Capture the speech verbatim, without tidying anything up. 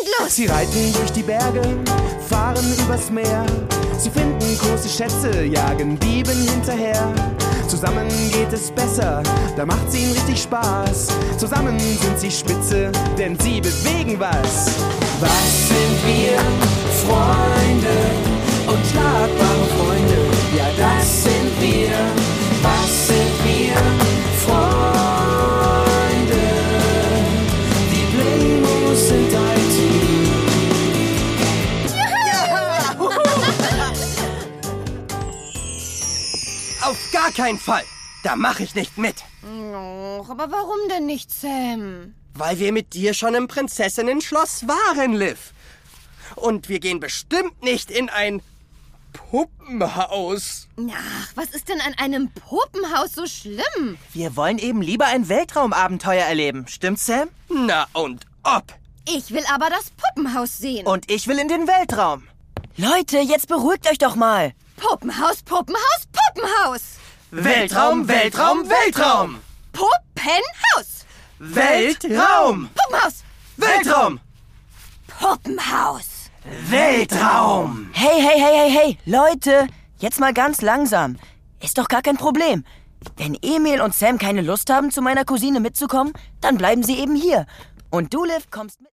Abenteuerlust. Sie reiten durch die Berge, fahren übers Meer. Sie finden große Schätze, jagen Dieben hinterher. Zusammen geht es besser, da macht's ihnen richtig Spaß. Zusammen sind sie spitze, denn sie bewegen was. Was sind wir? Freunde und schlagbare Freunde. Ja, das sind wir. Was sind wir? Freunde. Die Blingos sind ein Team. Auf gar keinen Fall. Da mache ich nicht mit. Och, aber warum denn nicht, Sam? Weil wir mit dir schon im Prinzessinnen-Schloss waren, Liv. Und wir gehen bestimmt nicht in ein Puppenhaus. Ach, was ist denn an einem Puppenhaus so schlimm? Wir wollen eben lieber ein Weltraumabenteuer erleben. Stimmt's, Sam? Na und ob? Ich will aber das Puppenhaus sehen. Und ich will in den Weltraum. Leute, jetzt beruhigt euch doch mal. Puppenhaus, Puppenhaus, Puppenhaus. Weltraum, Weltraum, Weltraum. Puppenhaus. Weltraum. Puppenhaus. Weltraum. Puppenhaus. Weltraum. Hey, hey, hey, hey, hey, Leute, jetzt mal ganz langsam. Ist doch gar kein Problem. Wenn Emil und Sam keine Lust haben, zu meiner Cousine mitzukommen, dann bleiben sie eben hier. Und du, Liv, kommst mit.